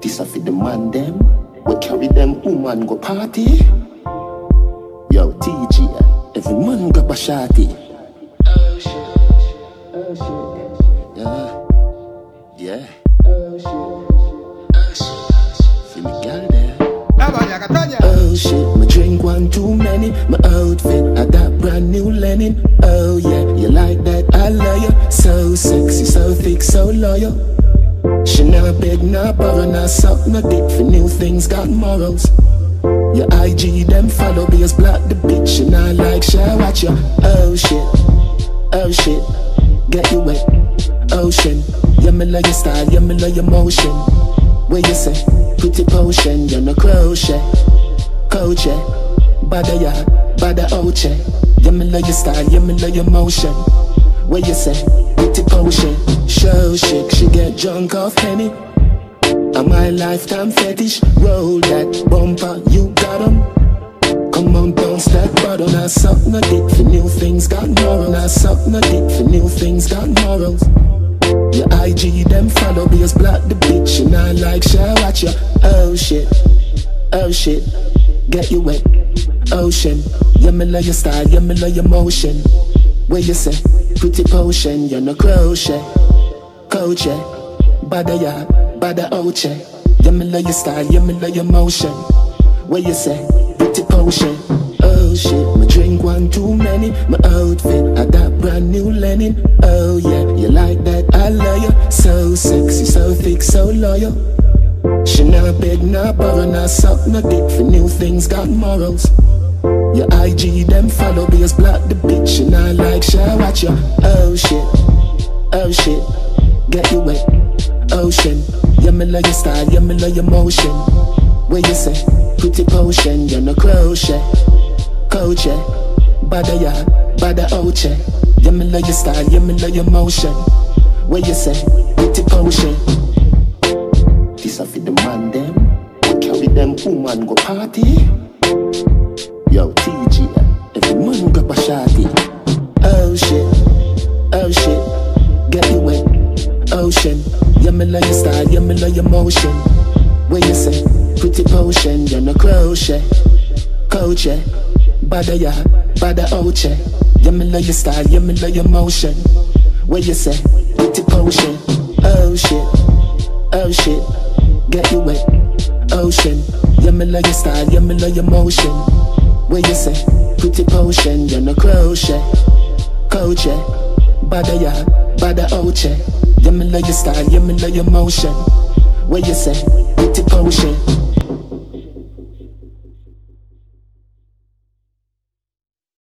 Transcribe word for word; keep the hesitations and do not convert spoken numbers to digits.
This a for the man them. We carry them woman go party. Yo, T G, every man grab a shotty. Oh shit, oh shit, yeah, yeah. Oh shit, oh shit. See me girl there. Oh shit, my drink one too many. My outfit, I got brand new Lenin. Oh yeah, you like that? I love you. So sexy, so thick, so loyal. She never beg, not borrow, not suck, no dick for new things, got morals. Your I G, them follow, be as block the bitch, and I like, share, watch you. Oh shit, oh shit, get you wet, ocean. Yeah, me love your style, yeah, me love your motion. Where you say, pretty potion, you're no crochet. Coach, bada ya, bada oche. Yeah, me love your style, yeah, me love your motion. Where you say, pretty potion. Show chic, she get drunk off Henny. And my lifetime fetish, roll that bumper, you got 'em. Come on, bounce that bottle. Now suck no dick for new things, got morals. Now suck no dick for new things, got morals. Your I G, them follow, be as block the bitch, and I like, share, watch you. Oh shit, oh shit, get you wet, ocean. Yeah, me love your style, yeah, me love your motion. Where you say, pretty potion, you're no crochet. Coach, bada ya, bada oche. Yeah, me love your style, yeah, me love your motion. Where you say, pretty potion. Oh shit, my drink one too many. My outfit, I got brand new Lenin. Oh yeah, you like that? I love you. So sexy, so thick, so loyal. She never beg, not borrow, not suck, no dick for new things, got morals. Your I G, them follow, be as block the bitch, and I like, share, watch you. Oh shit, oh shit, get you wet, ocean. Yeah, me love your style, yeah, me love your motion. Where you say, pretty potion, you're no crochet. Coach, bada ya, bada oche. Yeah, me love your style, yeah, me love your motion. Where you say, pretty potion. This a for the man them. We carry them woman go party. Yo, T G, every man grab a shotty. Oh shit, oh shit, get you wet, ocean. Yeah, me love your style, yeah, me love your motion. Where you say, pretty potion, you're no crochet. Coach, bada ya, bada oche. Yeah, me love your style, yeah, me love your motion. Where you say, pretty potion. Oh shit, oh shit, get you wet, ocean. Yeah, me love your style, yeah, me love your motion. Where you say, pretty potion, you're no crochet. Coach, bada ya, bada oche. Yeah, me love your style, yeah, me love your motion. Where you say, pretty potion.